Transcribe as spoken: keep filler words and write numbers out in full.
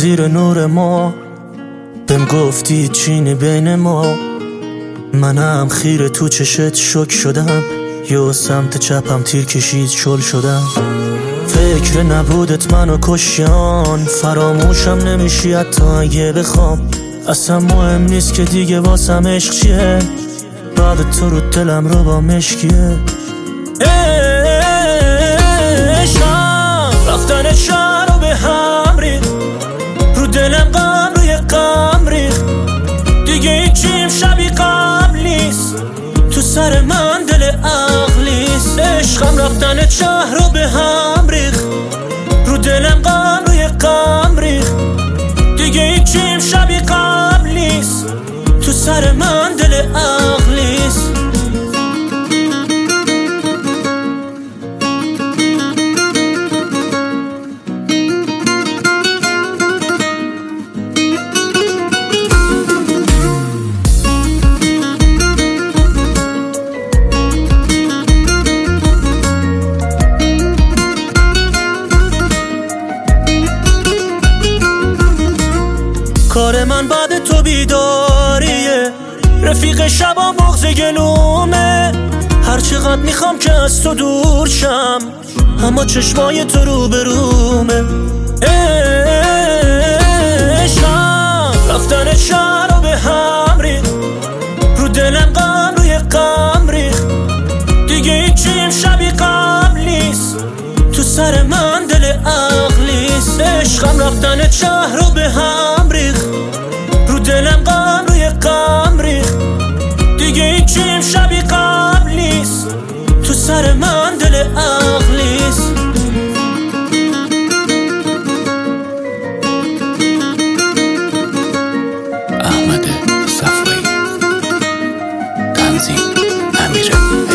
زیر نور ما، بهم گفتی چینی بین ما. منم خیره تو چشت شک شدم، یه سمت چپم تیر کشید شل شدم. فکر نبودت منو کشیان، فراموشم نمیشی حتی اگه بخوام. اصلا مهم نیست که دیگه واسم عشق چیه، بعد تو رو دلم رو با مشکیه. عشقم رفتن شهر رو به هم ریخ، رو دلم غم روی غم ریخ. دیگه هیچیم شبیه قبل نیست، تو سر من دل عقلیست. عشقم رفتن شهر رو به هم ریخ، رو دلم غم روی غم ریخ. دیگه هیچیم شبیه قبل نیست، تو سر من دل عقلیست. کار من بعد تو بیداریه، رفیق شبا بغض گلومه. هر چقدر میخوام که از تو دور شم، اما چشمای تو رو برومه. عشقم رفتن شهر رو به هم ریخ، رو دلم غم روی غم ریخ. دیگه هیچیم شبیه قبل نیست، تو سر من دل عقلیست. عشقم رفتن شهر رو به هم ریخ، رو دلم غم روی غم ریخ. دیگه هیچیم شبیه قبل نیست، تو سر من دل عقلیست. احمد صفایی، تنظیم امیره.